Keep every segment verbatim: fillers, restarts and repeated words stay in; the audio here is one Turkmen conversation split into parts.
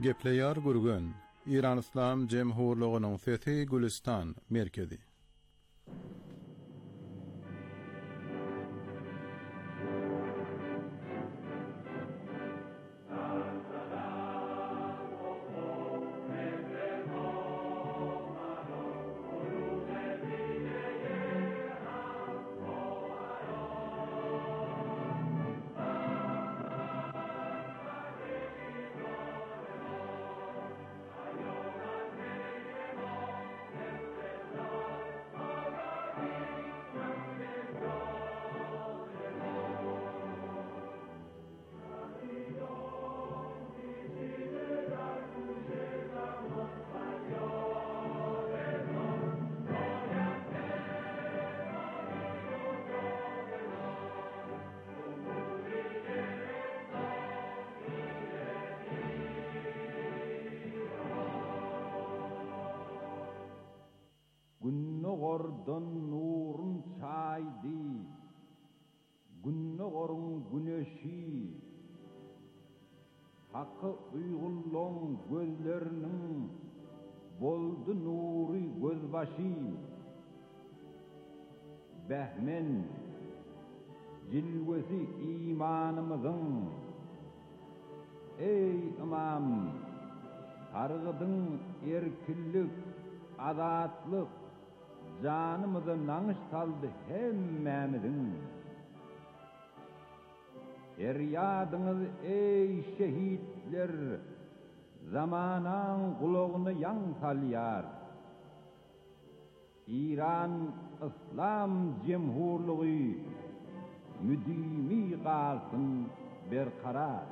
Gepleýär gürgen İran İslam Jemhurlugynyň Fethi Gülistan merkezi. Günnogordan nurun çaydı, günnogorun güneşi, hakkı uygulluğun gözlerinin boldu nuri gözbaşı, behmen cilvesi imanımızın, ey imam, targıdın erkillik, azatlık, canımızı nanış saldı hemmemizin. Feryadınız ey şehitler, zamanan kulağını yan salyar. İran İslam Cemhurluğu müdimi kalsın berkarar.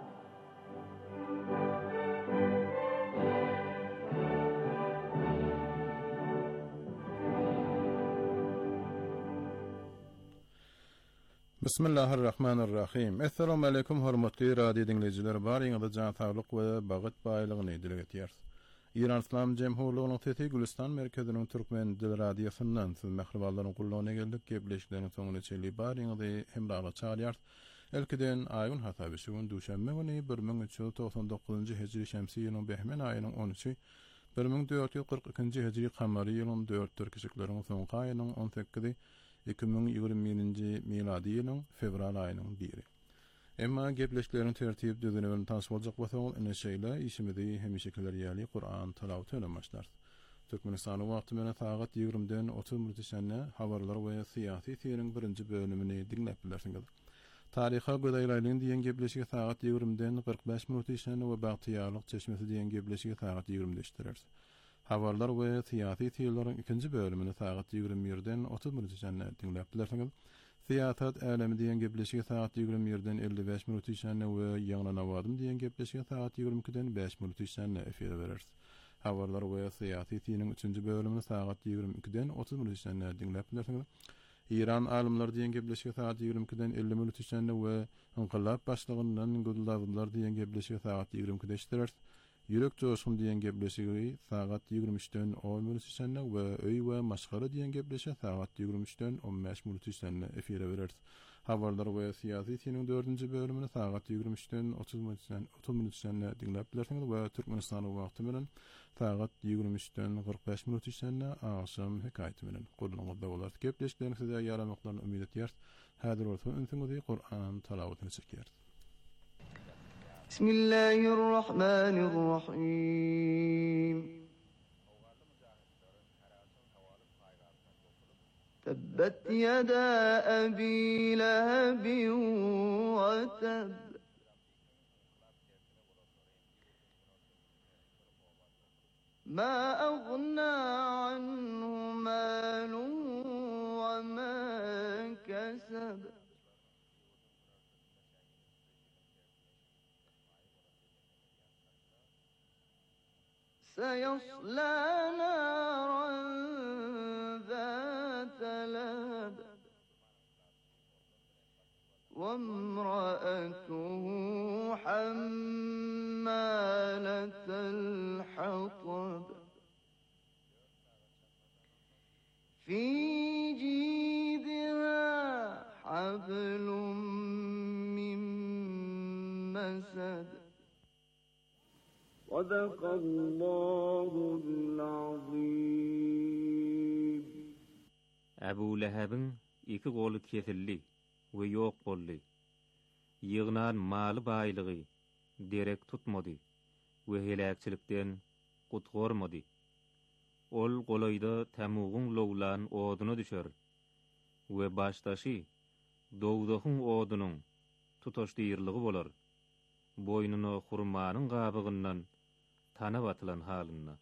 Bismillahirrahmanirrahim. Assalamu alaykum hormatly radio dinleyijiler. Baryňyzda jan saglyk we bagyt baýlygyny dilegetýär. İran İslam Jemhurlugynyň Fethi Gülistan merkeziniň türkmen dil radiosundan siz mehribanlaryň gullagyna geldik. Gepleşikleriniň soňuna çenli baryňyzy hemraga çağırýar. Elkiden aýyn hasaby şuň duşanma güni bir ming üç ýüz toksan dokuzunjy hejri şemsi ýylyň behmen aýynyň on üçi bir ming dört ýüz kırk ikinji hejri kamary ýylyň dört türkisikleriň soňky aýynyň on sekizi iki ming ýygrimininji miladi ýylyň fevral aýynyň biri. Emma gepleşiklerini tertip düzeni tanış boljak bolsaň ene şeýle işimizi hemişekiler ýaly Qur'an tilawat etmekle başlar. Türkmenistanyň wagty mene sagat ýigrimden otuz minutçany habarlar we syýasy seyriň birinji bölümini dinläp bilersiňiz. Taryha gödäýläýän diýen gepleşigi sagat ýigrimden kırk beş minutçany we bagtyýarlyk çeşmesi diýen gepleşigi sagat ýigrimde işlerer. Habarlar we syýasy seyirleriň ikinji bölümini sagat ýigrim birden otuz minutçany dinläp bilersiňiz. Siýasat älemi diýen gepleşigi sagat ýigrim birden elli beş minutçany we ýagna nawadym diýen gepleşigi sagat ýigrim ikiden beş minutçany efire berer. Habarlar we syýasy seyiriň üçünji bölümini sagat ýigrim ikiden otuz minutçany dinläp bilersiňiz. İran alimler diýen gepleşigi sagat ýigrim ikiden elli minutçany we inqilab başlygyndan gödüldäwler diýen gepleşigi sagat ýigrim ikide işlerer. Ýürek joşun diýen gepleşigi sagat ýigrim üçden on minutçany we öý we maşgara diýen gepleşigi sagat ýigrim üçden on beş minutçany efire berer. Habarlar we syýasy seyiriň dördünji bölümini sagat ýigrim üçden otuz minutçany otuz minutçany dinläp bilersiňiz we Türkmenistanyň wagty bilen sagat ýigrim üçden kırk beş minutçany aşam hekaýaty bilen gurulmakda bolar. Gepleşiklerini size ýaramaklaryny umyt etýär. Häzir bolsa öňüňizde Qur'an talawatyny çekýär. Bismillahirrahmanirrahim. Tabbat yada abi lahabin wa tab. Ma aghna anhu maluhu wa ma kasab. سيصلى نارا ذات لهب وامرأته حمالة الحطب في جيدها حبل من مسد صدق الله العظيم. Abu Lahab'ın iki golu kesilli ve yok bolly. Yığnan maly baýlygy derek tutmady we helakçilikden gutgormady. Ol golaýda tamugyň lowlan oduny düşer we başdaşy dowdahyň odunyň tutaşdyrlygy bolar. Boynuny hurmanyň gabygyndan tanap atylan halynda.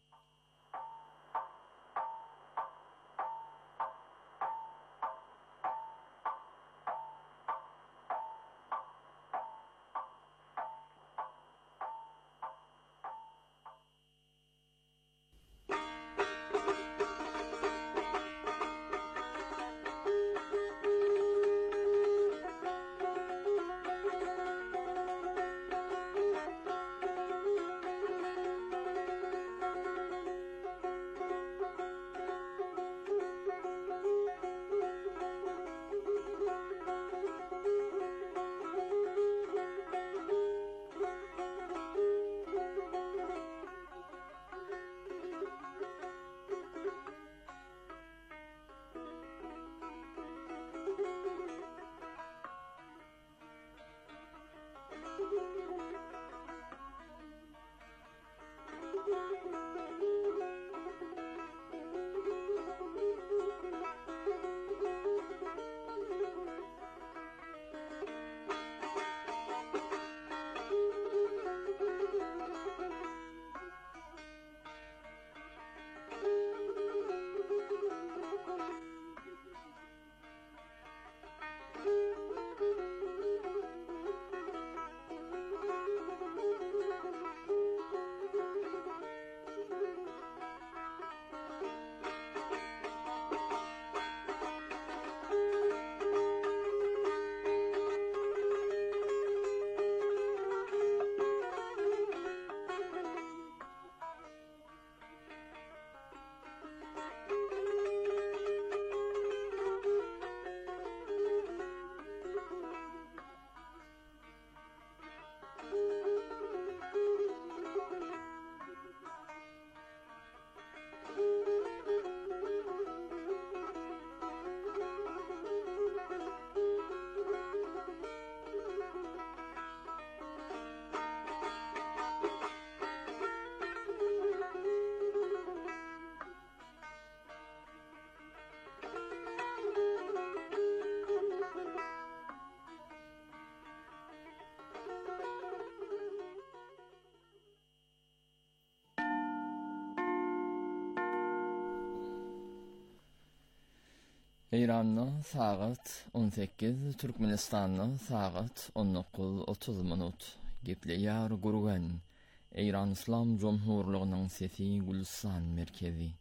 İran'da saat on sekiz, Türkmenistan'da saat on dokuz otuz minut. Gepleýär gurgan İran İslam Cumhurluğunyň sesi Gülstan merkezi.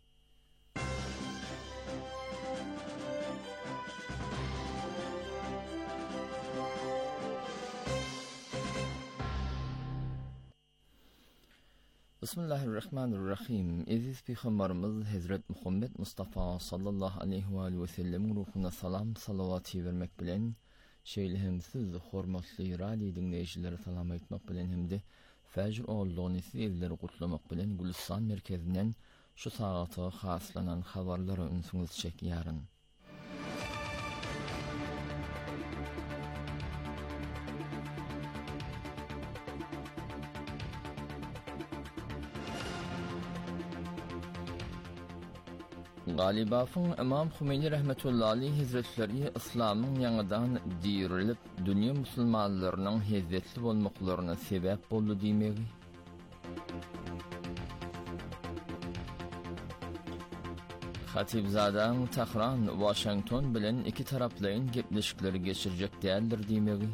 Bismillahirrahmanirrahim. Aziz Peygamberimiz Hazret Muhammed Mustafa sallallahu aleyhi ve sellem ruhuna salam salavatı vermek bilen şeýlehimsiz hormatly radio dinleýijileri salam etmek bilen hemde Fajr oğulluğunu sizleri kutlamak bilen Gülstan merkezinden şu saata haslanan habarlara ünsüňiz çekýärin. Galibafın İmam Hümeyni rahmetullahi aleyhi hazretleri İslam'ın yanıdan dirilip dünya musulmanlarının hezzetli bolmaklaryna sebep boldy diýmegi. Hatibzadan Tahran, Washington bilen iki taraplayın gepleşikleri geçirecek däldir diýmegi.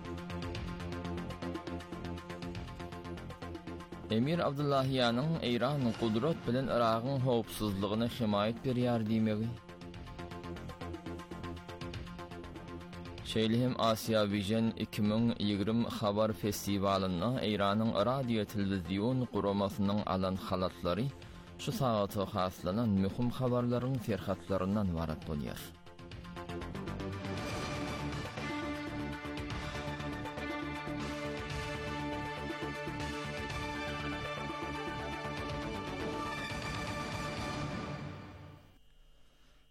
Emir Abdullahiyanyň İran kudret bilen Iragyň howpsuzlygyna himayet berýär diýmegi. Şeýlehim Asia Vision iki bin ýigirme habar festiwalyna İranyň radio telewizion guramasynyň alan halatlary şu sagata haslanan mühim habarlaryň ferhatlaryndan ibaret bolýar.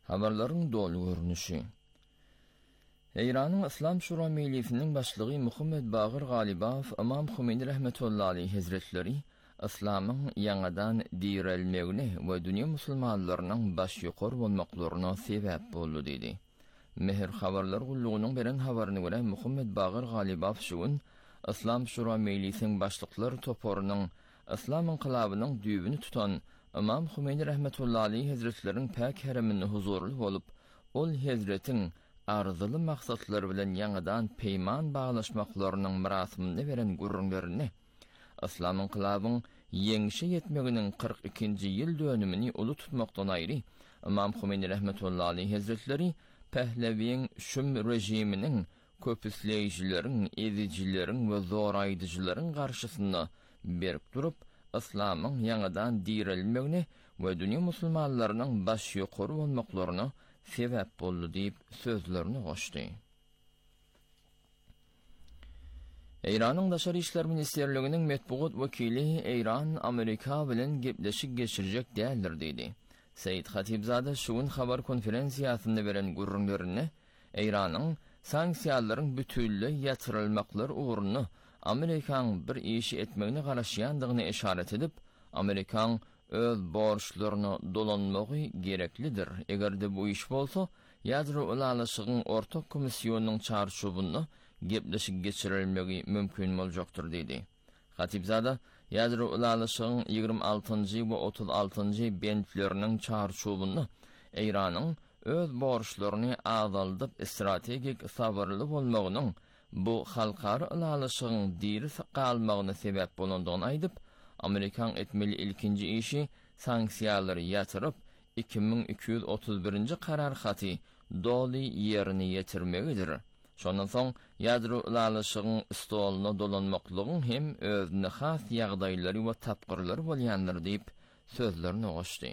Habarların dolu görünüşü. İran'ın İslam Şura Meclisi'nin başlığı Muhammed Baqir Galibaf, İmam Hümeyni rahmetullahi aleyhi hazretleri, İslam'ın yanadan direlmegine ve dünya musulmanlarının baş yuqor bolmaklarına sebep boldu dedi. Mehr habarlar gulluğunun beren habarına göre Muhammed Baqir Galibaf şuun, İslam Şura Meclisi'nin başlıkları toporunun İslam inqilabının düğünü tutan İmam Hümeyni rahmetullahi aleyhi hazretlerin pek hereminin huzurlu olup, ol hazretin arzulı maksatları bilen yanadan peyman bağlaşmaklarının mirasimini veren gurrunlarını, İslam inqilabının yeňişe yetmeginin kırk ikinci ýyl dönümini ulu tutmaktan aýry, İmam Hümeyni rahmetullahi aleyhi hazretleri Pehleviň şüm rejiminin köpüsleýijilerin, ezijilerin we zoraýdyjylaryň garşysynda berip durup, İslam'ın yanadan direlmegine we dünya musulmanlarynyň baş ýokary bolmaklaryna sebep boldy diýip sözlerini goşdy. İran'ın Daşary işler ministerliginiň metbuat wekili İran Amerika bilen gepleşik geçirecek däldir diýdi. Seýid Hatibzada şuun habar konferensiýasynda beren gurrunlaryny İran'ın sanksiýalaryň bütünlüği ýatyrylmaklary uğruna Amerikan bir işi etmegini garaşýandygyny işaret edip, Amerikan öz borçlaryny dolanmagy gereklidir. Egerde bu iş bolsa, ýadro ulalyşygyň ortak komissiýonynyň çarşubyny gepleşik geçirilmegi mümkin boljakdyr diýdi. Hatibzada ýadro ulalyşygyň ýygrimi altynjy we otuz altynjy bentleriniň çarşubyny Iranyň öz borçlaryny azaldyp strategik sabarly bolmagynyň bu halkara ulalyşygyň diri galmagyna sebep bolandygyny aýdyp, Amerikan etmeli ilkinji işi sanksiýalary ýatyryp iki bin iki ýüz otuz birinji karar haty doly ýerine ýetirmegidir. Şondan soň ýadro ulalyşygyň stoluny dolanmaklygyň hem özüne has ýagdaýlary we tapgyrlary bolýandyr diýip sözlerini goşdy.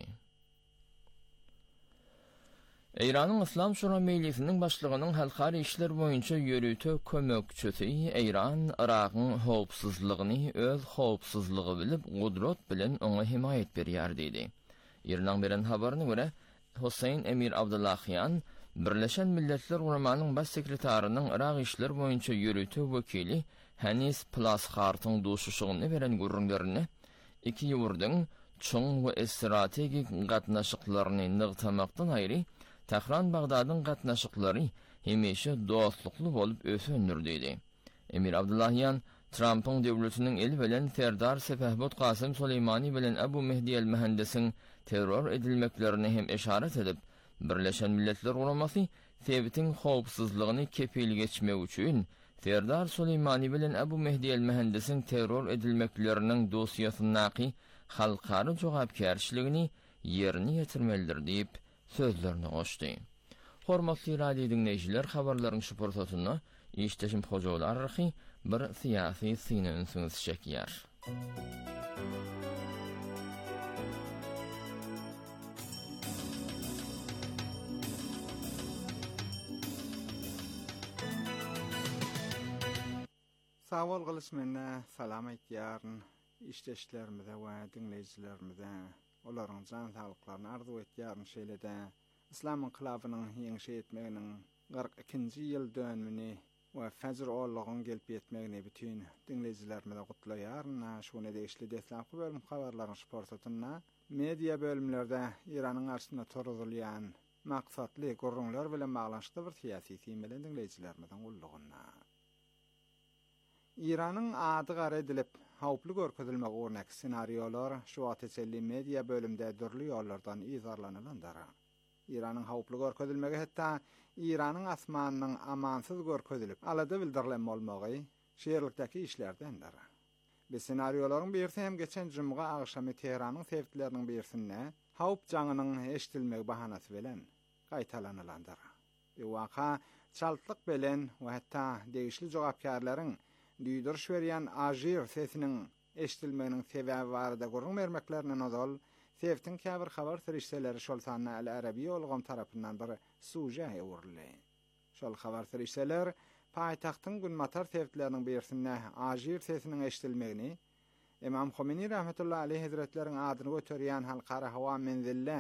İran'ın İslam Şura Meclisi'nin başlığının halkara işler boyunca yürütü kömökçüsü İran, Irak'ın howpsuzlygyny öz howpsuzlygy bilip, gudrat bilen ona himayet berýär diýdi. İran'dan beren habaryna göre, Hüseyin Emir Abdullahyan, Birleşen Milletler Ulamanyň baş sekretarının Irak işler boyunca yürütü wekili Hanis Plashartyň duşuşygyny beren gurrunlaryny, iki ýurdyň çoň we strategik gatnaşyklaryny nygtamakdan aýry, Tehran Bagdadyň gatnaşyklary hemişe dostlukly bolup ösündir diýdi. Emir Abdullahyan, Trump'ın döwletiniň eli bilen Serdar Sepehbut Qasym Suleymani bilen Abu Mehdi el-Mehendesiň terror edilmeklerini hem işaret edip, Birleşen Milletler Ulamasy Sebitin howpsuzlygyny kepil geçmek üçin Serdar Suleymani bilen Abu Mehdi el-Mehendesiň terror edilmekleriniň dosýasyny halkara jogapkärçiligini ýerine ýetirmelidir diýip sözlerini goşdy. Hormatly radio dinleýijiler, habarlaryň şu pursatyny işdeşim hojalar arky bir syýasy syny ünsüňiz çekýär. Sawal gylysmana salam aýtýaryn işdeşlerimize we dinleýijilerimize. Olaryň jan saglyklaryny arzu etýäryn şeýlede İslam inqilabynyň ýeňişe etmeginiň kırk ikinji ýyl dönümini we Fajr oğlugyň gelip ýetmegini bütün dinleýijilerimize gutlaýaryn. Şonu degişli desläpki bölüm habarlaryň şportatyna media bölümlerde İranyň arşyna toruzulýan maksatly gurrunlar bilen baglanşykly bir syýasy teým bilen dinleýijilerimizden gullugyna. İranyň ady gara edilip hawply görkezilmek örnek senariolar şu ateşli media bölümde dürli ýollardan izarlanylandara. İranyň hawply görkezilmegi hatda İranyň asmanynyň amansyz görkezilip alada bildirilen bolmagy şeýerlikdäki işlerdendir. Bu senaриolaryň birisi hem geçen jumga agşamy Teheranyň sewtleriniň birisinde hawp jaňynyň eşdilmegi bahanasy bilen gaýtalanylandyr. Bu waka çaltlyk bilen we hatda degişli jogapkärleriň düýdürüş berýän ajir sesiniň eşdilmeginiň sebäbi barada gurrun bermeklerine nozal Sewtin käbir habar serişseleri şol sanna al-Arabi ýolgam tarapyndan bir suje ýewrildi. Şol habar serişseler paýtagtyň günmatar sewtleriniň birisinde ajir sesiniň eşdilmegini İmam Hümeyni rahmetullahi aleyhi hazretleriň adyny göterýän halkara hawa menzille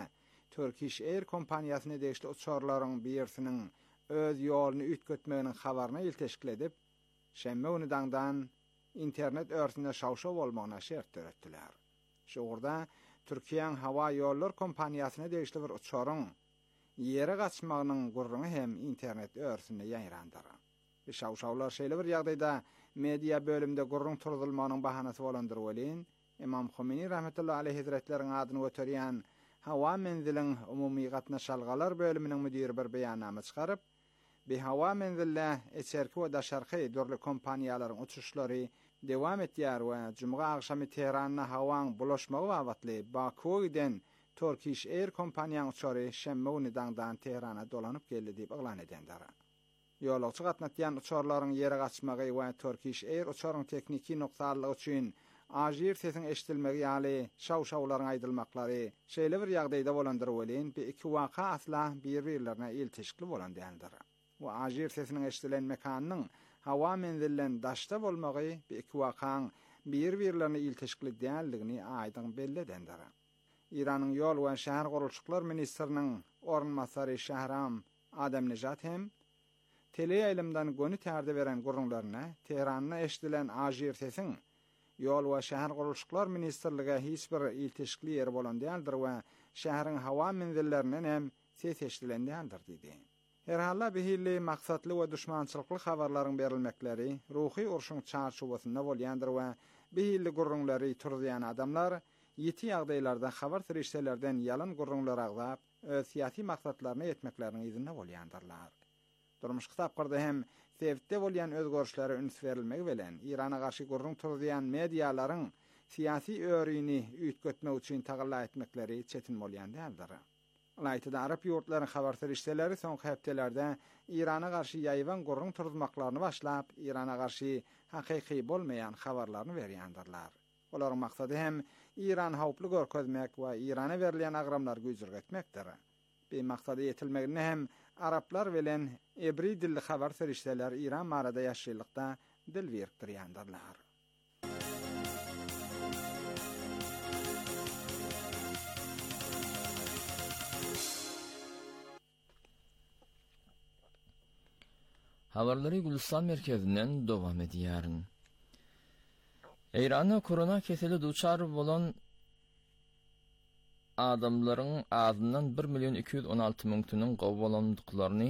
Turkish Air kompaniýasyna degişli uçarlaryň birisiniň öz ýoluny ütgötmeginiň habaryny ilteşkil edip, şemme unudandan internet örsünde şawşaw bolmagyna şert töretdiler. Şoğurda Türkiýanyň hawa ýollar kompaniýasyna degişli bir uçaryň ýere gaçmagynyň gurruny hem internet örsünde ýaýrandyr. Şawşawlar şeýle bir ýagdaýda media bölümde gurrun turdulmagynyň bahanasy bolandyr welin, İmam Khomeini rahmetullahi aleyhi hazretleriň adyny göterýän hawa menziliň umumy gatnaşalgalar bölüminiň müdiri bir beýannama çykaryp, "Bir hawa menzille eçerki we daşarky dörli kompaniýalaryň uçuşlary dewam etýär we jumga agşamy Teheranyň hawaň bulaşmagy wagtly Bakuga giden Turkish Air kompaniýasynyň uçary şemme unudandan Teherana dolanyp geldi" diýip eglan edendir. Ýolagçy gatnatýan uçarlaryň ýere gaçmagy we Turkish Air uçaryň tekniki noktalygy üçin ajir sesiň eşdilmegi ýaly şawşawlaryň aýdylmaklary şeýle bir ýagdaýda bolandyr welin, bu iki waka asla bir-birlerine ilteşikli bolan däldir. Bu ajir sesiniň eşdilen mekanynyň hawa menzillen daşda bolmagy bu iki wakaň bir-birlerine ilteşikli däldigini aýdyn belli edendir. İranyň ýol we şäher gurulşyklar ministriniň ornmasary Şahram Adamnejat hem teleýaýlymdan göni tärde beren gurrunlaryna Teheranyň eşdilen ajir sesiň Ýol we şäher gurulşyklar ministrligi hiç bir ilteşikli ýeri bolan däldir we şäheriň hawa menzillerinden hem ses eşdilen däldir diýdi. Her halla behilli maksatly we düşmançylykly habarlaryň berilmekleri ruhy urşuň çarşubasynda bolýandyr we behilli gurrunlary turdýan adamlar ýeti ýagdaýlarda habar tirişlerden ýalan gurrunlar agzap öz syýasy maksatlaryna ýetmekleriniň izinde bolýandyrlar. Durmuş kitaplarda hem sevitde bolýan özgörüşlere üns berilmegi bilen Irana garşy gurrun turdýan medialaryň syýasy öwrüni ütgötmek üçin tagalla etmekleri çetin bolýan däldir. Alaytyda Arap ýurtlarynyň habar tirişleri soňky hepdelerde Irana garşy ýaýwan gurrun turdmaklaryny başlap, Irana garşy hakyky bolmaýan habarlaryny berýändirler. Olaryň maksady hem İran hawply görkezmek we Irana berilýän agramlary güýjürgetmekdir. Bu maksady ýetilmegine hem Araplar bilen ebri dilli habar tirişler İran marada ýaşaýlykda dil beripdirýändirler. Habarlary Gülistan merkezinden dowam edýär. Iranda korona keseli duçar bolan adamlaryň azyndan bir milyon iki yüz on alty ming tüniň gowwalandyklaryny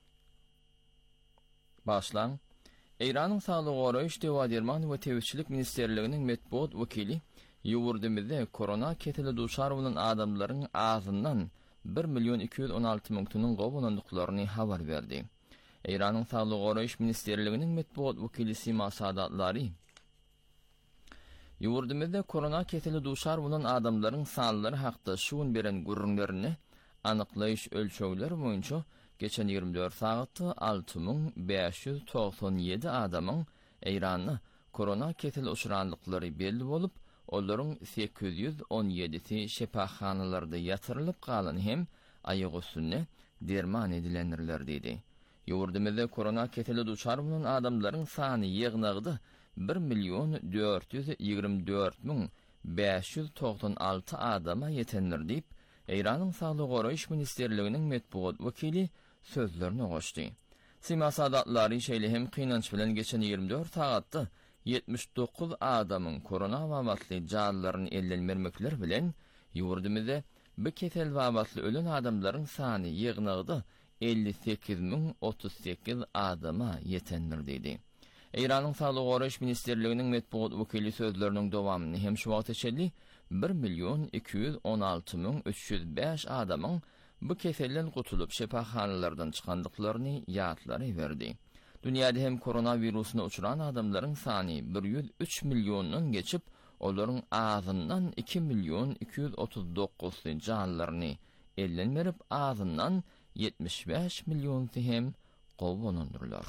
başlan Iranyň Saglyk goraýyş dewaderman we tewçilik ministerliginiň metbuat wekili ýurdumyzda korona keseli duçar bolan adamlaryň azyndan bir milyon iki yüz on alty ming tüniň gowwalandyklaryny habar berdi. Iranyň Saglyk goraýyş ministerliginiň metbuat wekili Sima Sadatlary Ýurdumyzda korona keseli duçar bolan adamlaryň sanlary hakda şuun beren gurrunlaryny anyklaýyş ölçegleri boýunça geçen ýygrimi dört sagatda alty ming beş yüz toksan ýedi adamyň Iranda korona keseli uçuranlyklary belli bolup, olaryň sekiz yüz on ýedisi şepaxanalarda ýatyrylyp galan hem aýagy üstüne derman edilenlerler diýdi. Ýurdumyzda korona keseli duçar bolan adamlaryň sany ýygnagdy bir milyon dört yüz ýygrimi dört ming beş yüz toksan alty adama ýetenler diýip Iranyň Saglyk goraýyş ministerliginiň metbuat wekili sözlerini goşdy. Sima Sadatlary şeýle hem kynanç bilen geçen ýygrimi dört sagatda yetmiş dokuz adamyň korona wagtly janlaryny ellenmermekler bilen ýurdumyzda bu kesel wagtly ölen adamlaryň sany ýygnagdy elli sekiz ming otuz sekiz adama ýetenler diýdi. Iranyň Saglyk goraýyş ministerliginiň metbuat wekili sözleriniň dowamyny hem şu wagt içeli bir milyon iki yüz on alty ming üç yüz beş adamyň bu keselden gutulup şepaxanalardan çykandyklaryny ýatlary berdi. Dünýäde hem koronawirusyna uçuran adamlaryň sany bir yüz üç milyondan geçip, olaryň azyndan iki milyon iki yüz otuz dokuz janlaryny ellenmerip, azyndan yetmiş beş milyon hem gowwalandyrlar.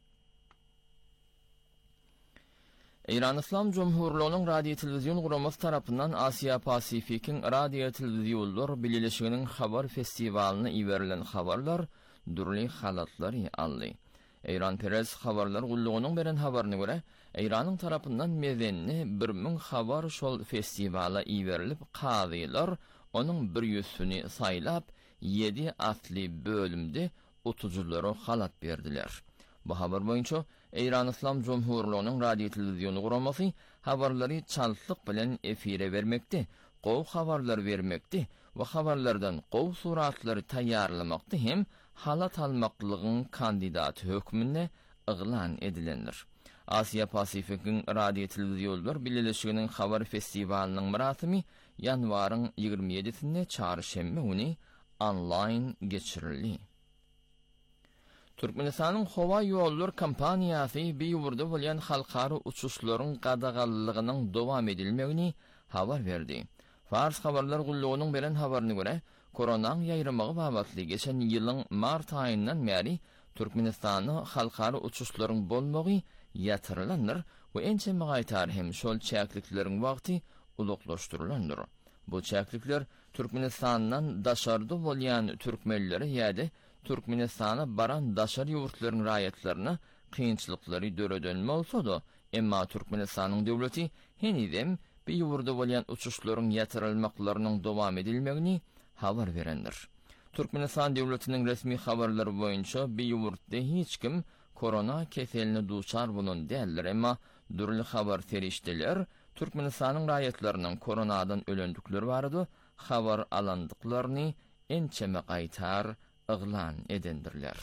İran İslam Cumhurluğu'nun radyo televizyon guraması tarafından Asya Pasifik'in radyo televizyonlar birleşiginin haber festivalına iverilen haberler dürli halatları aldı. İran Press haberler gulluğunun beren haberine göre İran'ın tarafından mezenli bir min haber şol festivala iverilip qadılar onun bir yüzünü saylap, yedi asli bölümde otucuları halat berdiler. Bu haber boyunca İran İslam Cumhurluğu'nun radyo televizyonu kuraması haberleri çalslık bilen efire vermekti, qov haberler vermekti ve haberlerden qov suratları tayyarlamakti hem halat almaklığın kandidatı hükmüne ıglan edilenir. Asya Pasifik'in radyo televizyonlar birleşiginin haber festivalinin mırasimi yanvarın yigirmi yedisinde çarşembe günü online geçirildi. Türkmenistan'ın hava yollar kampaniyası bir yurda bolan halkara uçuşların qadağanlığının devam edilmegini haber verdi. Fars haberler gulluğunun beren haberine göre koronan yayramağı babatlı geçen yılın Mart ayından beri Türkmenistan'ı halkara uçuşların bolmağı yatırılanır ve ençe mağaytar hem şol çäkliklerin vakti uluklaştırılanır. Bu çäklikler Türkmenistan'dan daşarda bolan Türkmenleri ýa-da Türkmenistan'a baran daşar yurtlaryň raýatlaryna kynçylykları döredönme bolsa-da, emma Türkmenistan'ın döwleti henidem bir ýurda bolan uçuşlaryň ýatyrylmaklarynyň dowam edilmegini habar berendir. Türkmenistan döwletiniň resmi habarlary boýunça bir ýurtda hiç kim korona keseline duçar bulun değiller, emma dürli haber teriştiler Türkmenistan'ın raýatlarynyň koronadan ölendikleri barady, habar alandyklaryny ençeme gaýtar ıglan edendirler.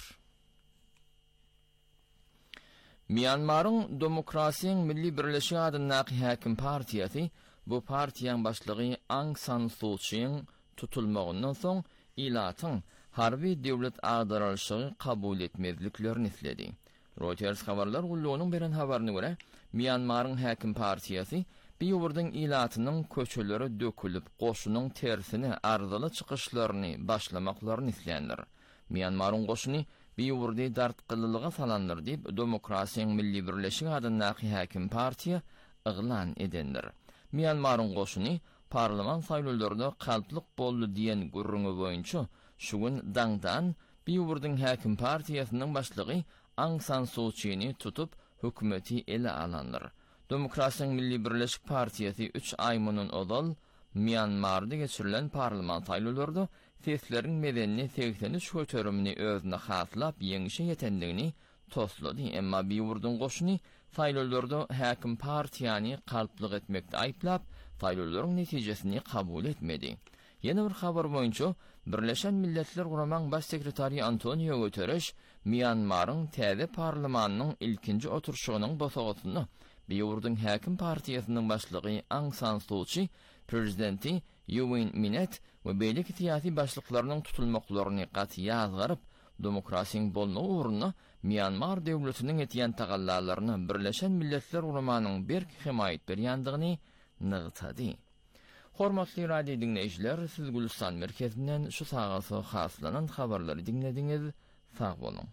Myanmar'ın Demokrasiýaň Milli Birleşigi adyny Hakim Partiyasy, bu partiýaň başlygy Aung San Suu Kyi'ň tutulmagyndan soň ilatyň harbi döwlet agdarylşygy kabul etmezliklerini isledi. Reuters habarlar gulluğunun beren habarına göre Myanmar'ın Hakim Partiyasy bir ýurdyň ilatynyň köçeleri dökülüp goşunyň tersine arzaly çykyşlaryny başlamaklaryny islendir. Myanmar'ın goşuny bir ýurdy dartgylylyga salandyr diýip Demokrasiýaň Milli Birleşigi adyny Hakim Partiýa ıglan edendir. Myanmar'ın goşuny parlament saýlawlarynda kalplyk boldy diýen gurrungy boýunça şu gün daňdan bir ýurdyň Hakim Partiýasynyň başlygy Aung San Suu Kyi'ni tutup hökümeti ele alanlar. Demokrasiýaň Milli Birleşik Partiyasy üç aýmanyň odal Myanmar'da geçirilen parlament saýlawlarynda sesleriň medenini seksen üç kötörümini özüne haslap ýeňişe ýetendigini toslady, emma bir ýurdyň goşuny saýlawlarda Hakim Partiýany kalplyk etmekde aýplap, saýlawlaryň netijesini kabul etmedi. Ýene bir habar boýunça Birleşen Milletler Guramaň baş sekretary Antonio Guterres Myanmar'ın täze parlamentanyň ilkinji oturşugynyň bosagysyny bir ýurdyň Hakim Partiýasynyň başlygy Aung San Suu Kyi, prezidenti U Win Minnet we beýlik syýasy başlyklarynyň tutulmaklaryny gaty ýazgaryp, demokrasiýaň bolmagy uğruna Myanmar döwletiniň etýän tagallalaryny Birleşen Milletler Guramanyň berk himayet berýändigini nygtady. Hormatly radio dinleýijiler, siz Gülistan merkezinden şu sagasy haslanan habarlary dinlediňiz. Sag bolun.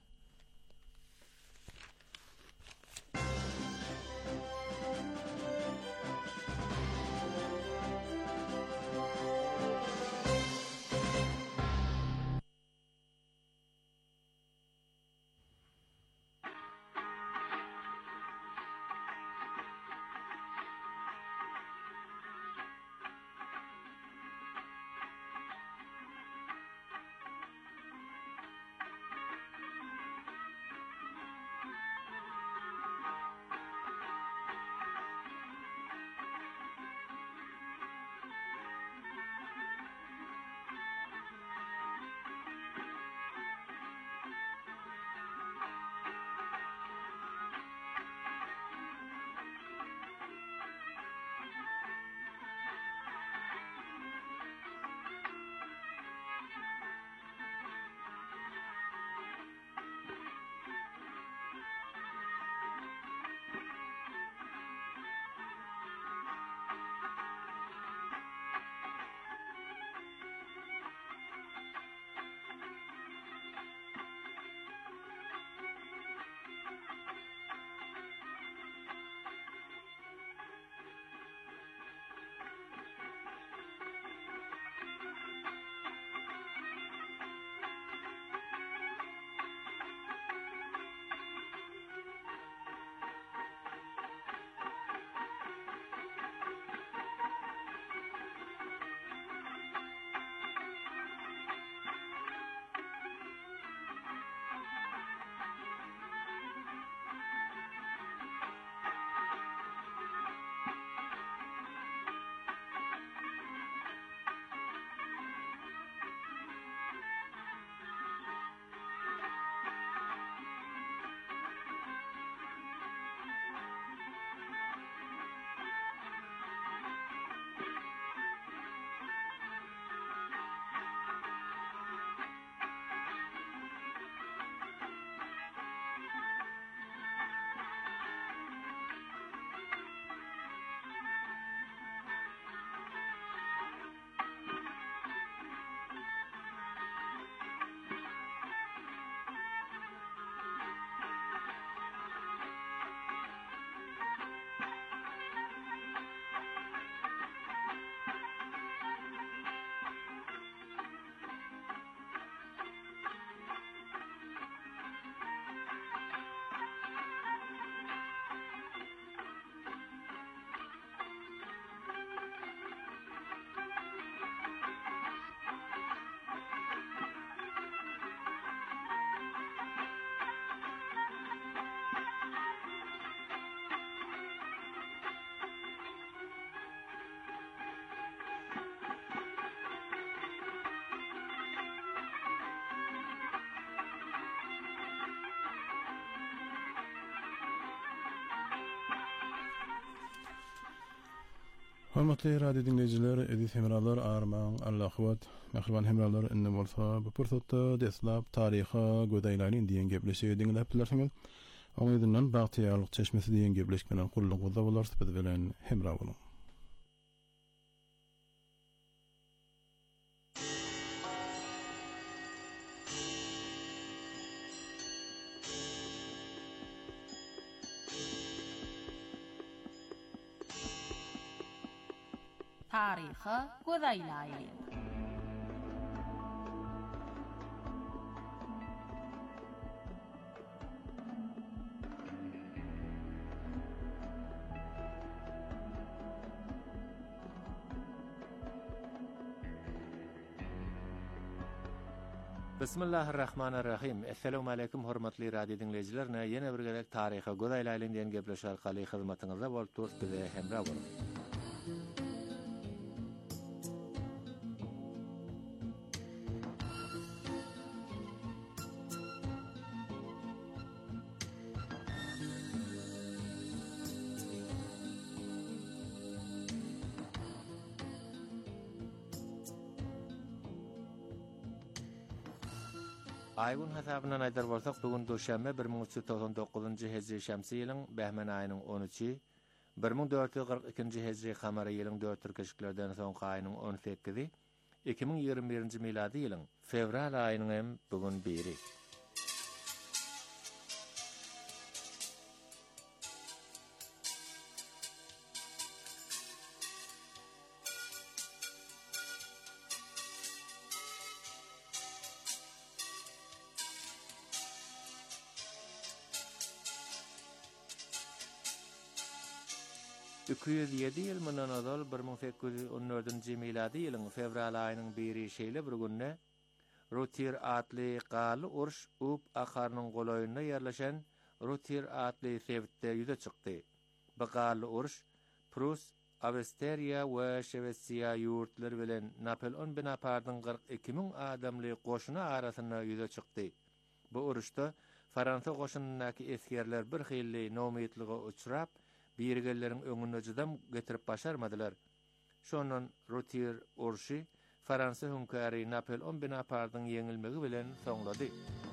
Hormatly radio dinleyiciler, edis hemralar arman, Allah'uat, mehriban hemralar inne bolsa, bu pursatda deslap tariha gödaylaryň diýen gepleşigi diňläp bilersiňiz. Oňa ýerden bagtyýarlyk çeşmesi diýen gepleşik bilen gurulykda bolar sepet bilen hemra bolun. Tariha gödäýläýin. Bismillahirrahmanirrahim. Assalamu alaykum hormatly radio dinleyijiler. Ýene bir gelek taryha gödäýläýin diýen gepleşik arkaly hyzmatyňyzda bolup turp bize hemra bolun. Aýgyn hasabyna aýdar bolsak, bugun duşanbe bir ming üç ýüz tokson dokuzunjy hejri şämsi ýylyň Bähmen aýynyň on üçi, bir ming dört ýüz kırk ikinji hejri kamary ýylyň dört türkeşiklerden soňky aýynyň on sekizi, iki ming ýygrimi birinji milady ýylyň fevral aýynyň hem bugun biri. iki yüz yedi ýyl mundan azal bir ming sekiz ýüz on dördünji milady ýylyň fevral aýynyň biri şeýle bir günne Rutir atly galy uruş up akarynyň golaýyna ýerleşen Rutir atly sebitde ýüze çykdy. Bu galy uruş Prus, Avstriýa we Şwesiýa ýurtlary bilen Napoleon Bonapartyň kırk iki ming adamly goşuna arasynda ýüze çykdy. Bu uruşda Fransa goşunynyňky eskerler bir hili nomeýetlige uçrap birgellerin öňüne jydam getirip başarmadylar. Şondan Rutir urşy Fransa hünkary Napoleon Bonapartyň ýeňilmegi bilen soňlady.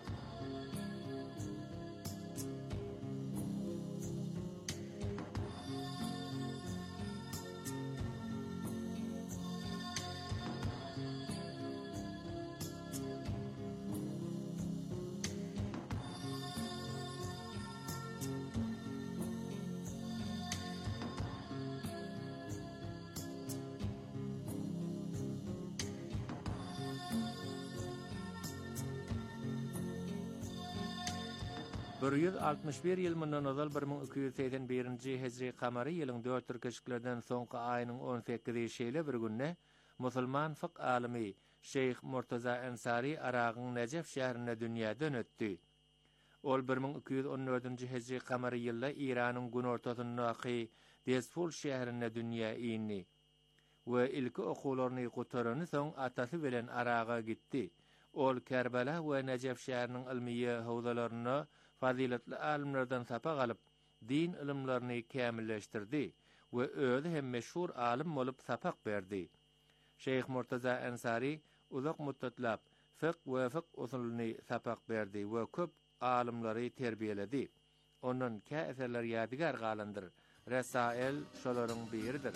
bir yüz altmış bir ýyl mundan azal bir ming iki yüz seksen birinji hejri kamary ýylyň dört türkeşiklerden soňky aýynyň on sekizi şeýle bir günne musulman fiq alimi Şeyh Murtaza Ensari Aragyň Nejef şäherine dünýäden ötdi. Ol bir ming iki yüz on dördünji hejri kamary ýylda Iranyň gün ortasyndaky Desful şäherine dünýä indi. We ilki okularyny gutarany soň atasy bilen Araga gitdi. Ol Kerbela we Nejef şäheriniň ilmiýe howzalaryna faziletli alimlerden sapa galyp din ilimlerini kämilleşdirdi we özi hem meşhur alim bolup sapak berdi. Şeyh Murtaza Ensari uzak muddatlap fiqh we fiqh usulyny sapak berdi we köp alimleri terbiýeledi. Onuň kä eserler ýadygar galandyr. Resail şolaryň biridir.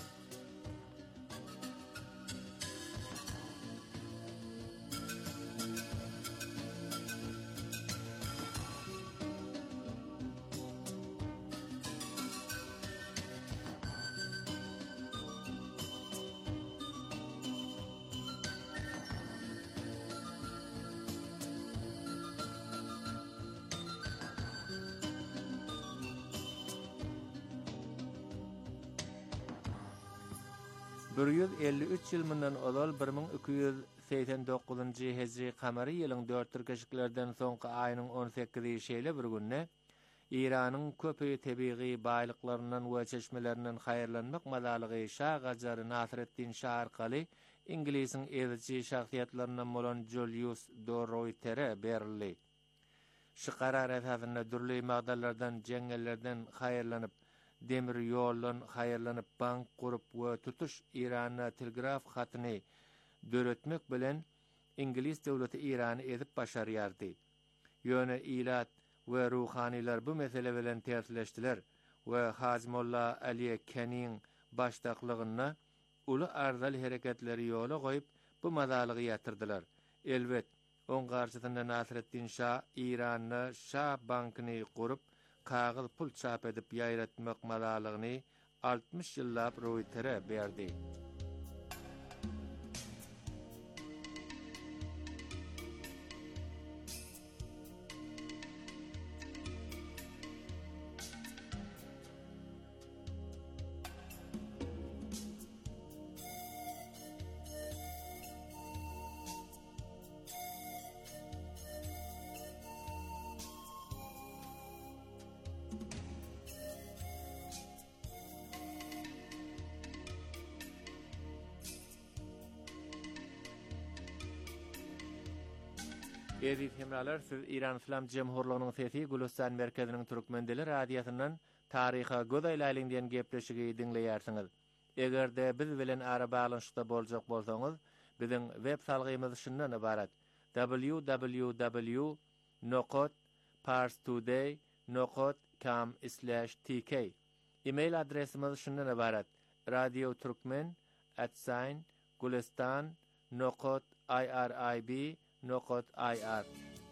bir yüz elli üç ýyl mundan azal bir ming iki yüz seksen dokuzunjy hejri kamary ýylyň dört türkeşiklerden soňky aýynyň on sekizi şeýle bir günne İranyň köpi tebiği baýlyklarynyň we çeşmelerinden haýyrlanmak madalygy Şah Gajary Nasreddin Şah arkaly İngiliziň ezici şahsiýetlerinden bolan Julius de Ruyter'e berildi. Şu karar esasında dürli magdallardan, cengellerden haýyrlanyp demir yollan hayırlanıp bank kurup we tutuş İran'a telegraf hatyny döretmek bilen İngiliz döwleti İran'y edip başarýardy. Ýöne ilat we ruhaniler bu mesele bilen tertleşdiler we Hazimullah Ali Kenin başdaklygyna uly arzal hereketleri ýola goýup bu madalygy ýatyrdylar. Elbet on garşysynda Nasreddin Şah İran'na Şah bankyny kurup kagyz pul çap edip ýaýratmak madalygyny altmış ýyllap roýtere berdi. Eziz hemralar, siz İran İslam Cemhurluğunyň sesi Gülistan merkeziniň türkmendili radiýasyndan taryha göz aýlaýlyň diýen gepleşigi dinleýärsiňiz. Egerde biz bilen ara baglanyşda boljak bolsaňyz, biziň web salgymyz şundan ibarat: w w w nokta parstoday nokta com slash t k. E-mail adresimiz şundan ibarat: radio turkmen at gulistan nokta irib nokta i r.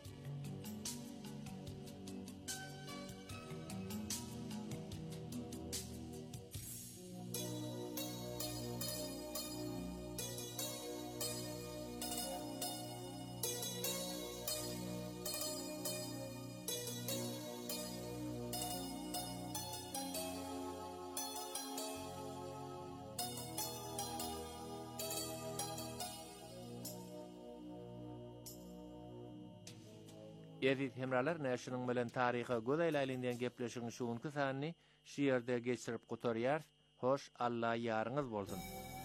Eziz hemralar, näşiniň bilen taryha göz aýlaýlyň diýen gepleşigiň şuňky sanyny şu ýerde geçirip gutarýar. Hoş, Allah ýaryňyz bolsun.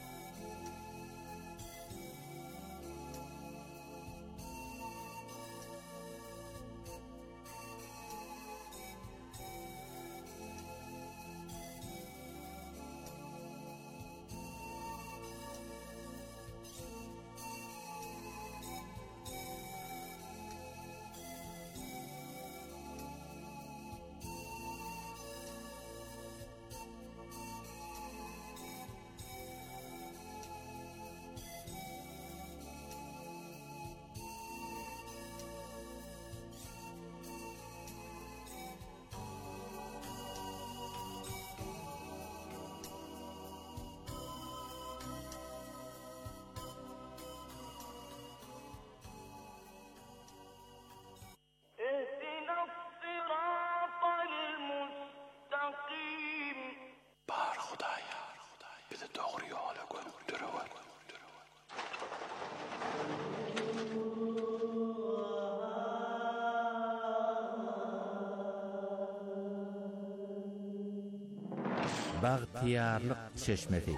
Bagtiyarlyk çeşmesi.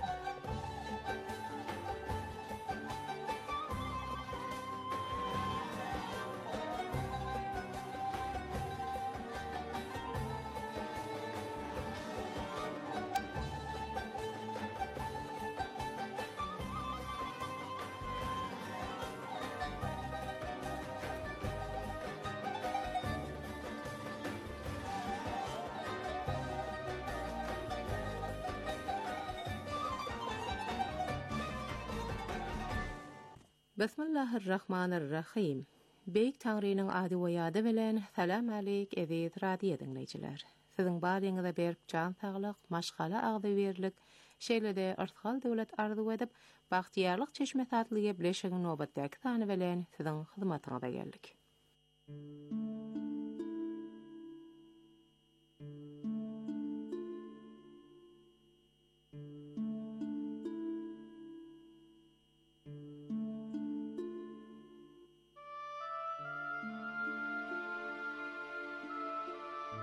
Bismillahirrahmanirrahim. Beyik Tanrı'nın adı we ýady bilen salam aleyk eziz radio dinleýijiler. Siziň barýyňyza berip can saglyk, maşgala agdy berlik, şeýlede artgal döwlet arzu edip, bagtiyarlyk çeşmesi adly gepleşigiň nobatdaky sany bilen siziň hyzmatyňyza geldik.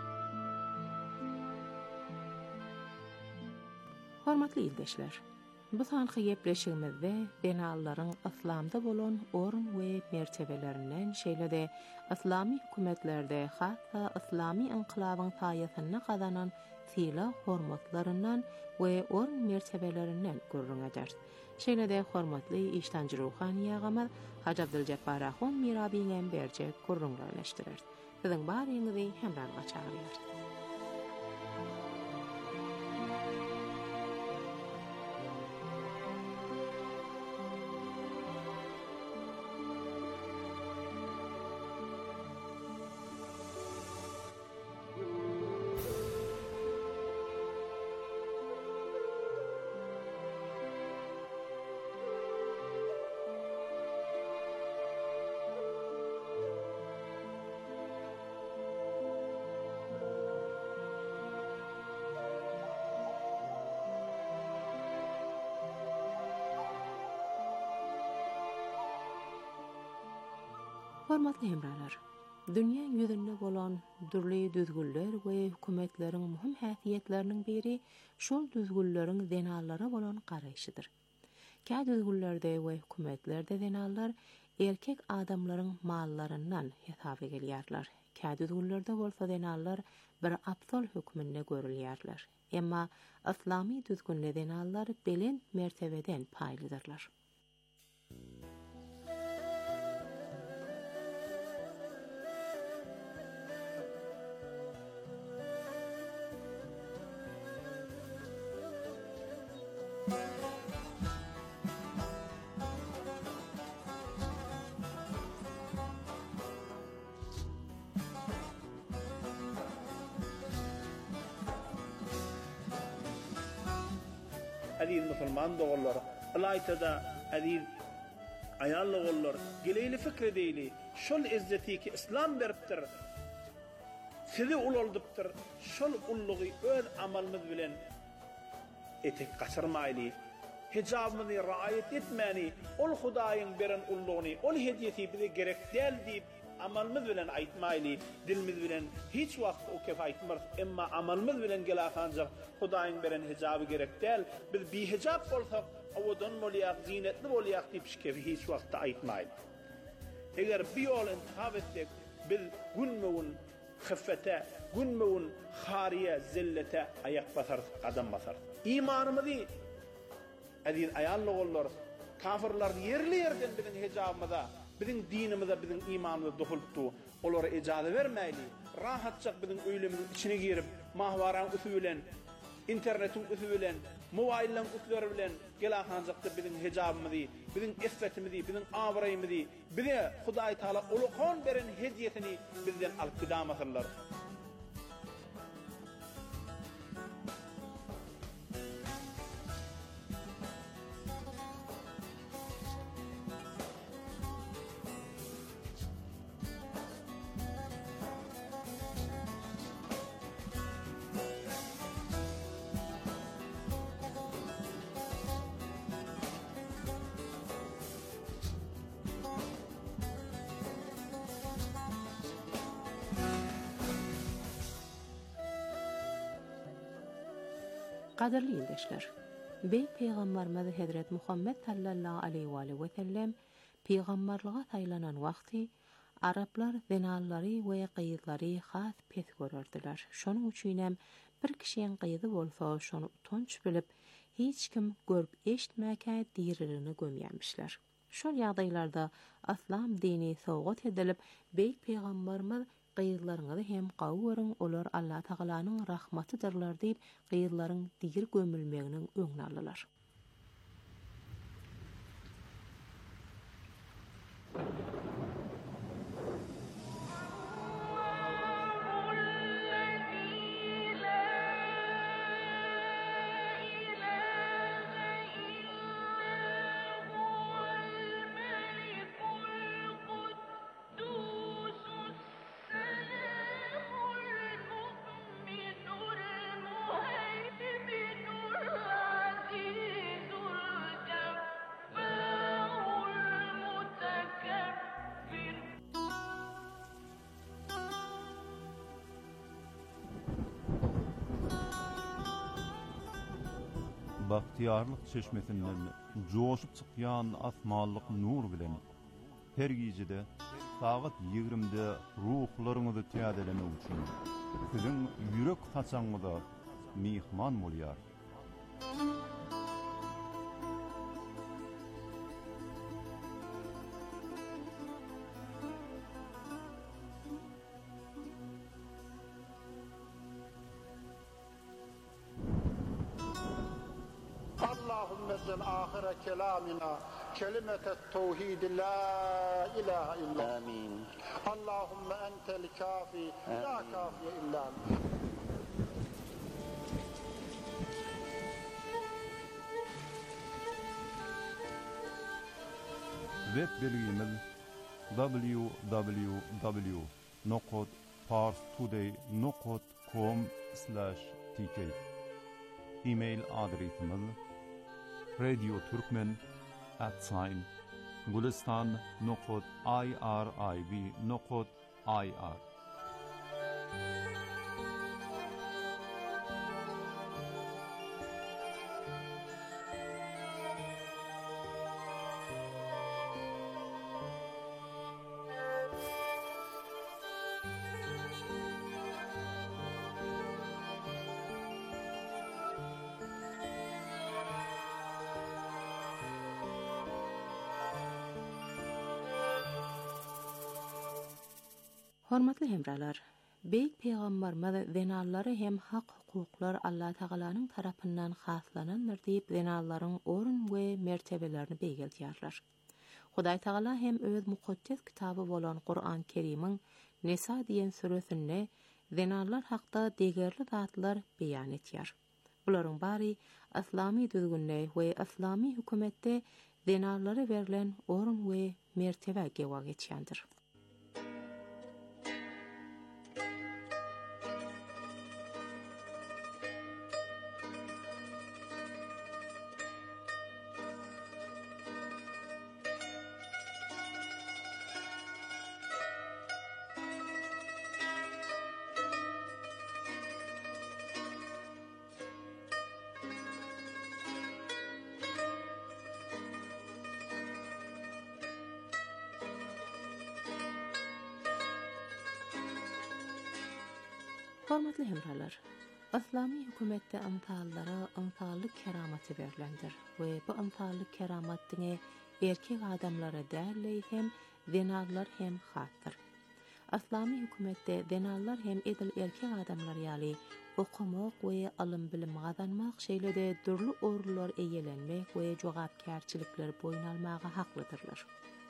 Hormatly ýurtdaşlar, Bu sanky gepleşigimizde benallaryň islamda bolan orun we mertebelerinden şeýle-de islami hökümetlerde hatda islami inqilabyň taýasyna gazanan sila hormatlaryndan we orun mertebelerinden görüň eder. Şeýle-de hormatly iştanjy ruhany ýagamy Hacı Abdülcebbar Ahun mirabiňen berje görüňleşdirer. Biziň baryňyzy hemrahyga çagyrýar. Hormatly hemralar, dünýä ýüzünde bolan dürli düzgünler we hökümetleriň muhim häsiýetleriniň biri şol düzgünleriň denallara bolan garaýşydyr. Kä düzgünlerde we hökümetlerde denallar erkek adamlaryň mallaryndan hesaby gelýärler. Kä düzgünlerde bolsa denallar bir apsol hökmünde görülýärler. Emma islami düzgünde denallar belin mertebeden paýlydyrlar. Aziz musulman doğullar, alaytada aziz ayallı oğullar, geleyli fikredeyli, şol izzeti ki İslam beriptir, sizi uloldypdyr, şol ulluğu öz amalımız bilen etek kaçırmaylı, hicabımızı raayet etmeni, ol Hudaýyň beren ulluğunu, ol hediyeti bize gerek değil deyip, amalımız bilen aytmaylı, dilimiz bilen hiç wagt o kef aytmaz, emma amalımız bilen gelahancak Hudaýyň beren hicabı gerek değil. Biz bi hicab bolsak, awadan bolýak, zinetli bolýak diýip şekefi hiç wagtda aytmayly. Eger bir ýol intihab etsek, biz günmewün hiffete, günmewün hariye, zillete ayak basar, kadam basar. İmanymyzy aziz aýal oğullar, kafirler yerli yerden bizim hicabymyza, bizim dinimize, bizim imanımıza dokulupdu. Olara icazı vermeyli. Rahatçak bizim öýlemiň içine girip, mahwaran üsü bilen, internetin üsü bilen, mobaýlyň üsleri bilen gelahanjakda bizim hicabymyzy, bizim iffetimizi, bizim abraýymyzy, bize Hudaý Taala ulukhan beren hediyetini bizden alyp gidamasyrlar. Qadirli ýoldaşlar, Beýik Peýgamberimiz Hazrat Muhammed sallallahu aleyhi we sellem peýgamberliga taýlanan wagty Araplar zenallary we gyýyzlary has pes görerdiler. Şonuň üçin hem bir kişiň gyýyzy bolsa şonu utanç bilip hiç kim görüp eşitmäkä diririni gömýänmişler. Şol ýagdaýlarda aslam dini sowgat edilip Beýik Peýgamberimiz gyýyzlaryňyzy hem gawuryň, olar Allah Tagalanyň rahmatydyrlar diýip gyýyzlaryň digir gömülmeginiň öňüne aldylar. bahtiyarlık çeşmesinden coşup çıkyan asmanlık nur bilen her gecede saat yigrimde ruhlarınızı tiyadelemek için sizin yürek taçanıda mihman bolyar. نزل آخر كلامنا كلمة التوحيد لا إله إلا آمين اللهم أنت الكافي لا كافي إلا أنت. Web bilgimiz w w w nokta parstoday nokta com slash t k. E-mail adresimiz radio turkmen at sign gulistan nokta irib nokta ir. Hormatly hemralar, Beyik Peýgamberimiz zenallary hem hak hukuklar Allah Taalanyň tarapyndan haslanandyr diýip zenallaryň orun we mertebelerini beýgelýärler. Hudaý Taala hem öz mukaddes kitaby bolan Qur'an Kerimiň Nisa diýen suresinde zenallar hakda degerli zatlar beýan etýär. Bularyň bary islamy düzgünle we islamy hökümetde zenallary berilen orun we mertebe gewag etýändir. Hormatly hemralar, İslami hökümetde amsallara amsallyk keramaty berilendir we bu amsallyk keramatyny erkek adamlara däli hem zenallar hem hatdyr. İslami hökümetde zenallar hem edil erkek adamlar ýaly okumak we alym bilim gazanmak şeýlede durly orullar eýelenmek we jogapkärçilikler boyun almaga haklydyrlar.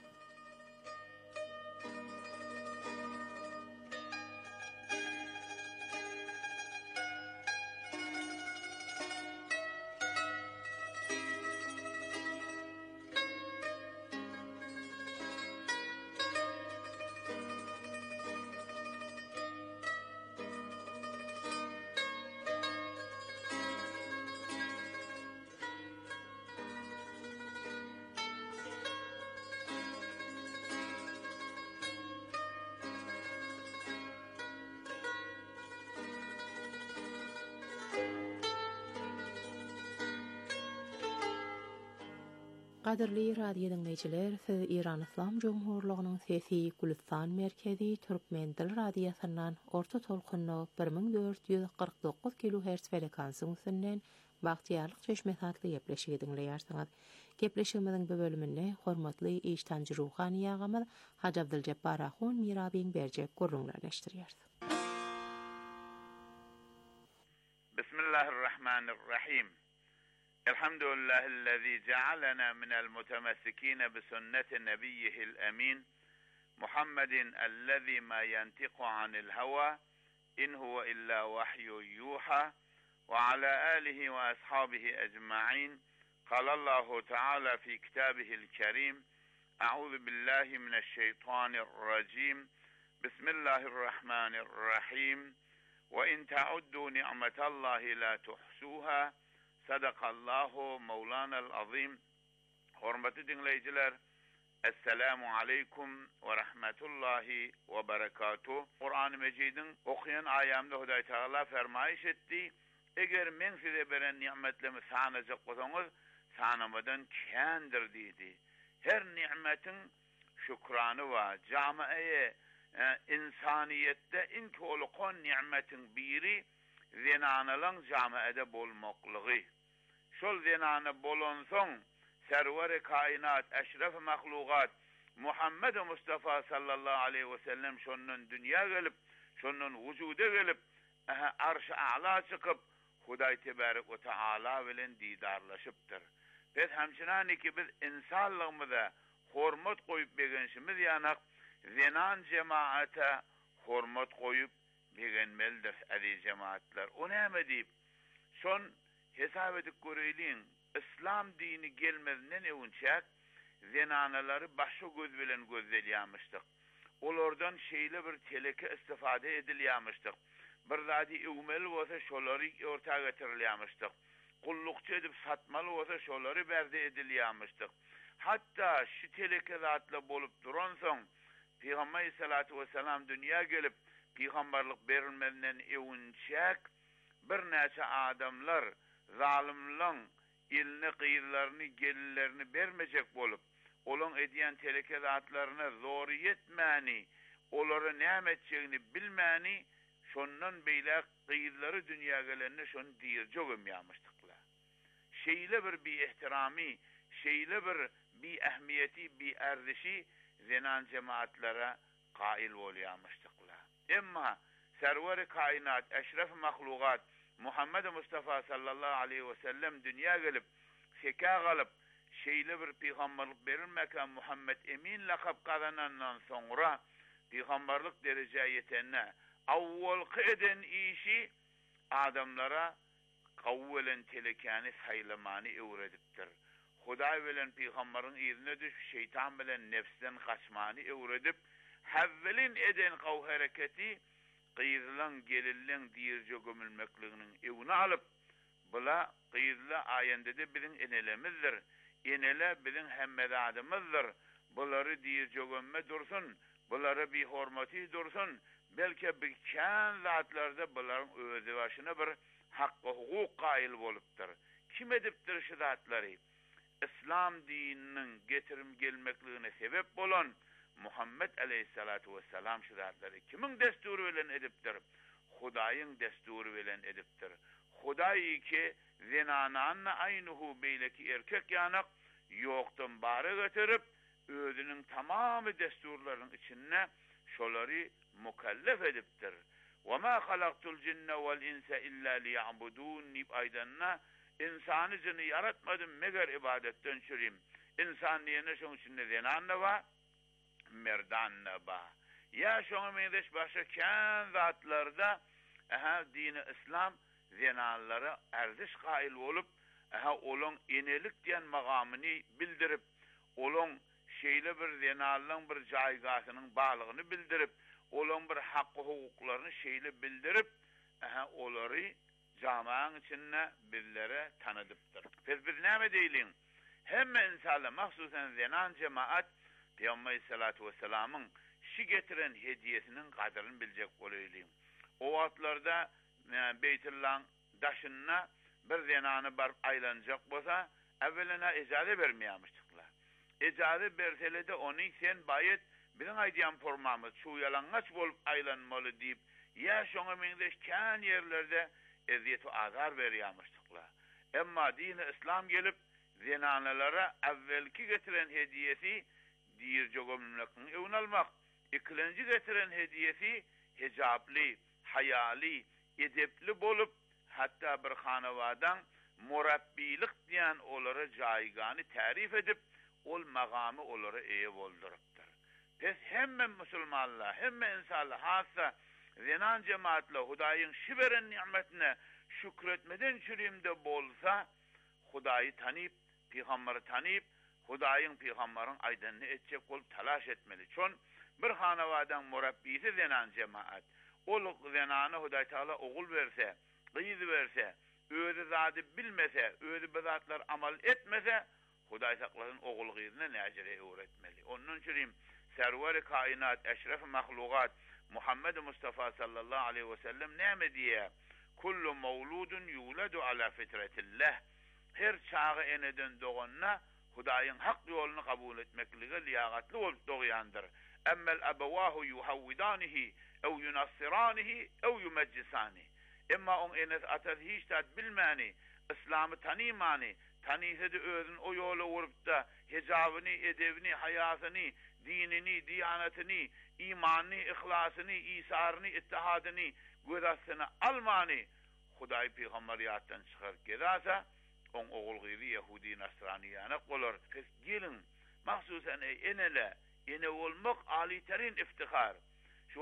Qadirli radio dinleyijiler, siz İran İslam Cumhurluğunyň sesi Gülistan merkezi Türkmen dil radiosundan orta tolkunly bir ming dört ýüz gyrk dokuz kilohertz frekansyň üstünden Bagtyarlyk çeşme satly gepleşigi dinleýärsiňiz. Gepleşigimiziň bu bölüminde hormatly iştanjy ruhany ýagamyz Haji Abduljabbar Ahun Mirabiň berjek gurrunlarlaşdyrýar. Bismillahirrahmanirrahim. الحمد لله الذي جعلنا من المتمسكين بسنة نبيه الأمين محمد الذي ما ينطق عن الهوى إن هو إلا وحي يوحى وعلى آله وأصحابه أجمعين. قال الله تعالى في كتابه الكريم أعوذ بالله من الشيطان الرجيم بسم الله الرحمن الرحيم وإن تعدوا نعمة الله لا تحصوها Sadakallahu Mevlana'l azim. Hormatly dinleyijiler, Assalamu aleykum ve rahmetullahi ve berekatuh. Kur'an-ı Mecid'in okuyan ayamda Hudaý Taala fermayiş etdi. Eger men size beren nimetlerimi sanacak bolsaňyz, sanamadan kendir diýdi. Her nimetin şükrany wa jamaeye e, insaniyette inki olukon nimetin biri zenanalan jamaede bolmaklygy. Şol zenana bolonsoň serwer-i kainat, eşref mahlukat Muhammed Mustafa sallallahu aleyhi ve sellem şonun dünya gelip, şonun vücuda gelip, arş-ı a'la çıkıp, Hudaý tebarek we taala bilen didarlaşypdyr. Biz hemçinani ki biz insanlygymyza hormat goýup begenşimiz ýanak zenan cemaate hormat goýup begenmeldir aziz cemaatler. O näme diýip şon hesap edip göreýin, İslam dini gelmezden öňçäk zenanalary başga göz bilen gözdelýärmişdik. Olardan şeýle bir teleke istifade edilýärmişdik. Bir zadi ewmel bolsa şolary ortaga getirilýärmişdik. Kullukçy edip satmaly bolsa şolary berde edilýärmişdik. Hatta şu teleke zatla bolup duran soň Peygamber sallallahu aleyhi ve sellem dünya gelip peygamberlik berilmeden öňçäk bir näçe adamlar zalimlaryň ilni gıyrlaryny gellerini bermejek bolup olaň edýän teleke zatlaryna zor yetmäni, olary näme etjegini bilmäni, şondan beýle gıyrlary dünýä gelenine şonu diýerjek ömýärmişdikler. Şeýle bir bi ihtirami, şeýle bir bi ähmiýeti, bi erzişi zenan cemaatlara qail bolýarmışdyklar. Emma serwer-i kainat, eşref mahlukat Muhammed Mustafa sallallahu aleyhi ve sellem dünya gelip, feka galyp, şeýle bir peygamberlik berilmeken Muhammed Emin lakap kazanandan sonra peygamberlik derejeye yetenne awwalky eden işi adamlara kavvelen telekani saylamany öwredipdir. Hudaý bilen peýgamberiň izine düş, şeytan bilen nefsden kaçmany öwredip, havvelin eden gaw hareketi qyýzylan gelillen diýerje gömülmekliginiň ewini alyp, bula qyýzly aýendede biziň enelemizdir. Enele biziň hemmedadymyzdyr. Bulary diýerje gömme dursun, bulary bi hormaty dursun. Belki bir kän zatlarda bularyň özi başyna bir haqqy hukuk qaýyl bolupdyr. Kim edipdir şu zatlary? İslam dininiň getirim gelmekligine sebep bolan Muhammed aleyhissalatu vesselam şu zatlary kimiň destury bilen edipdir? Hudaýyň destury bilen edipdir. Hudaý ki zenanany aýnuhu beýleki erkek ýanak ýokdan bara getirip özüniň tamamy desturlarynyň içinde şolary mukallef edipdir. وَمَا خَلَقْتُ الْجِنَّ وَالْاِنْسَ اِلَّا لِيَعْبُدُونَ nip aydanna insanı jini yaratmadım meger ibadetten çüreyim. İnsan diyene şoň içinde zenan da ba, merdan da ba. Ya şoň medeş başa kän zatlarda aha dini İslam zenanlara erziş qail bolup, aha olaň enelik diýen magamyny bildirip, olaň şeýle bir zenanlaryň bir jaýgasynyň baglygyny bildirip, olaň bir haqqy hukuklaryny şeýle bildirip, aha olary jamaň içinde bizlere tanadypdyr. Biz biz näme diýelim? Hemme insanlar mahsusan zenan cemaat Peygamber sallallahu aleyhi ve sellem'in şi getiren hediyesinin kadrini biljek bolýarlar. O wagtlarda Beytullah'ın daşyna bir zenany bar aýlanjak bolsa, evvelena ejazet bermeýärmişdikler. Ejazet berselede ony sen baýet biziň aýdýan formamyz şu ýalangaç bolup aýlanmaly diýip, ýa şoňa meňdeş kän ýerlerde eziyet we azar berýärmişdikler. Emma dini İslam gelip zenanalara evvelki getiren hediyesi diýerje gömülmekni öwün almak. İkinji getiren hediyesi hijably, hayali, edepli bolup hatta bir hanawadan murabbilik diýen olary jaýgany tarif edip ol magamy olary eýe boldurypdyr. Biz hemme musulmanlar, hemme insanlar hassa zenan cemaatla Hudaýyň şiberen nimetine şükretmeden çürüýümde bolsa, Hudaýy tanyp, peýgamberi tanyp, Hudaýyň peýgamberin aýdanyny etjek bolup talaş etmeli. Çon bir hanawadan murabbisi zenan cemaat, ol zenany Hudaý Taala ogul berse, gyzy berse, özü zady bilmese, özü bizatlar amal etmese, Hudaý saklasyn ogul gyzyna näjere öwretmeli. Onun üçin serwer-i kainat, eşref mahlukat Muhammed Mustafa sallallahu aleyhi ve sellem näme diýär? kullu mawludun yuladu ala fitretillah. Her çağı eneden doğanna Hudaýyň hak ýolunu kabul etmeklige liyagatly bolup doğýandyr. Emmel abawahu yuhawwidanihi ew yunassiranihi ew yumejjisani. Emma on enes atar hiç tat bilmäni, İslam'ı tanymany, tanýsa da özüni o ýola urup da hejabyny, edebini, hayasyny, dinini, diyanetini, imanını, ihlasını, isarını, ittihadyny gözasyny almany. Hudaý peýgamberiyatdan çykyp gedasa on oğul gyry Yahudi Nasraniýana bolar. Kız gelin mahsusan enele ene olmak aliterin iftihar. Şu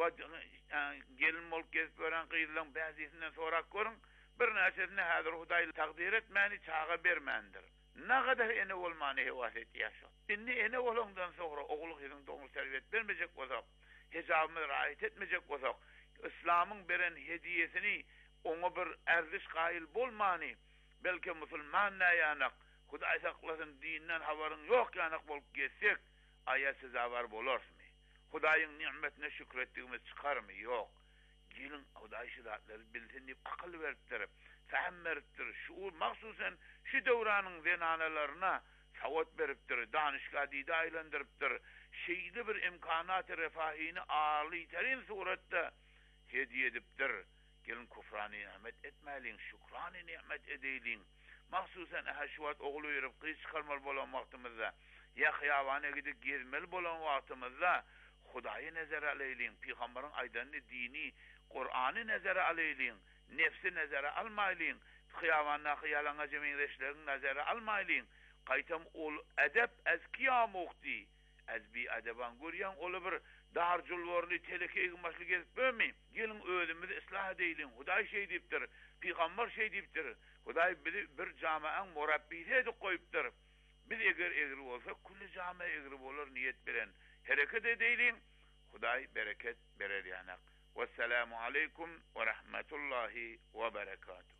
gelin bolup gezip ören gyýylaryň bäzisinden sorak görün. Bir näçesine häzir Hudaý takdir etmäni çağa bermendir. Nägada ene bolmany hewaset ýaşa. Indi ene bolondan sonra oğul gyryň doňy serwet bermejek bolsak, hejabyny raýat etmejek bolsak, İslamyň beren hediyesini oňa bir erdiş gaýyl bolmany. Belki musulman näýanak, Hudaý saklasyn dinden habaryň ýok ýanak bolup getsek, aýatsy zabar bolarmy? Hudaýyň nimetine şükretdigimiz çykarmy? Ýok. Gelin Hudaý şidatlary bilsin diýip akyl beripdir, fahm beripdir. Şu mahsusan şu döwranyň zenanalaryna sawat beripdir, danışga diýdi aýlandyrıpdyr. Şeýle bir imkanat-ı refahyny âliterin suratda hediýe edipdir. Gelin kufrani nimet etmeliň, şükrani nimet edeliň. Mahsusan ahşwat ogly ýerip gyş çykarmal bolan wagtymyzda, ýa hyýawana gidip gezmeli bolan wagtymyzda Hudaýy nazara alyliň, peýgamberiň aýdany dini, Qur'any nazara alyliň, nefsi nazara almaýlyň, hyýawana hyýalana jemgyýetçileriň nazara almaýlyň. Gaýtam ol edep ezkiya muhti, ezbi edeban görýän ol bir darjulwarly teleke egmaşlyk gezip bömi. Gelin özümizi islah edeýin. Hudaý şey diýipdir, peýgamber şey diýipdir. Hudaý bizi bir jamaanyň murabbisi edip goýupdyr. Biz eger egri bolsak, kulli jama egri bolar niyet bilen hereket edeýin. Hudaý bereket berer ýanak. Vesselamu aleykum ve rahmetullahi ve berekatuh.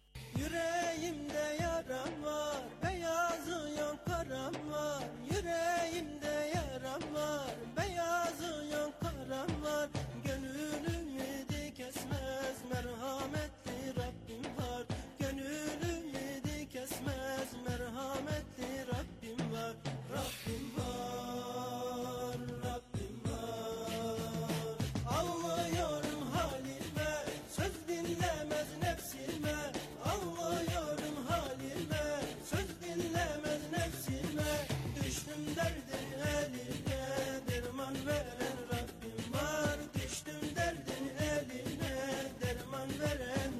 Yüreğimde yaram var, beyazıyan karam var. Yüreğimde yaram var, beyazıyan karam var. Gönlümü de kesmez, merhametli Rabbim var. Gönlümü de kesmez, merhametli Rabbim var. Rabbim var, Rabbim var. Ağlıyorum halime, söz dinlemez nefsime. Ağlıyorum halime, söz dinlemez nefsime. Düştüm derdin eline, derman veren Rabbim var. Düştüm derdin eline, derman veren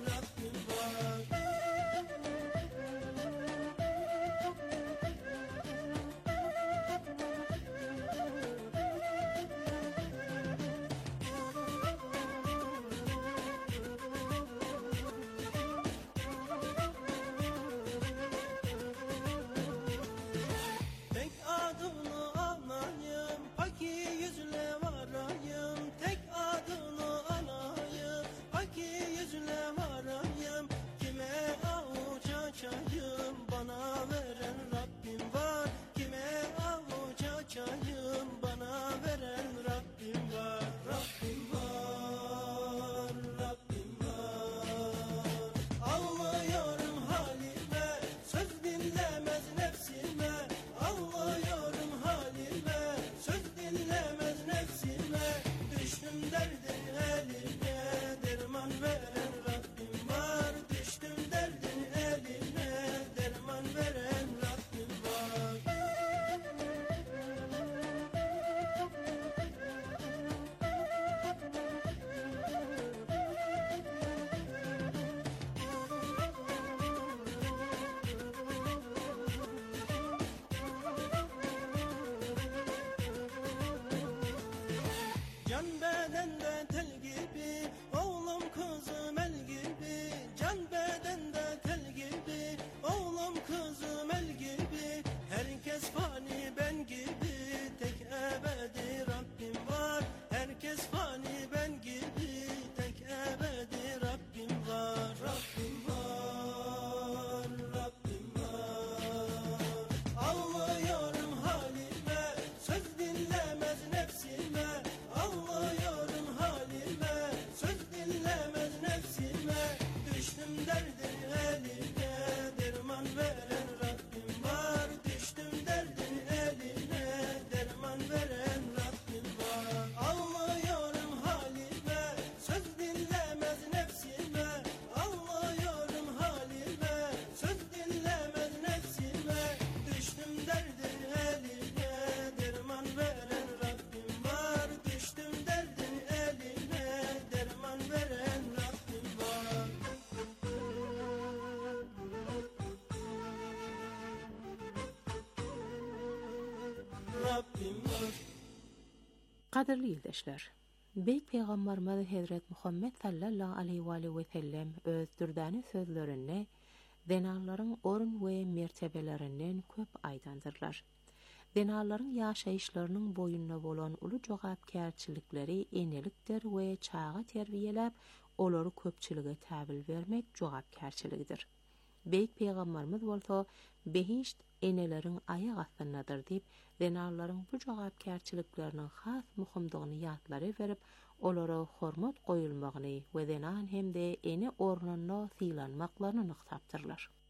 Qadirli ýurdaşlar, Beýik Peýgamberimiz Hazrat Muhammed sallallahu aleyhi we sellem öz dürdäni sözlerini denarlaryň orun we mertebelerinden köp aýdandyrlar. Denarlaryň ýaşaýyşlarynyň boýunda bolan uly jogapkärçilikleri enelikdir we çağa terbiýelep, olary köpçilige täbil bermek jogapkärçiligidir. Beýik Peýgamberimiz bolsa behişt eneleriň aýak astyndadyr diýip, denarlaryň bu jogapkärçilikleriniň has muhimdygyny ýatlary berip, olara hormat goýulmagyny we denan hemde ene ornuna sylanmaklaryny nyktapdyrlar.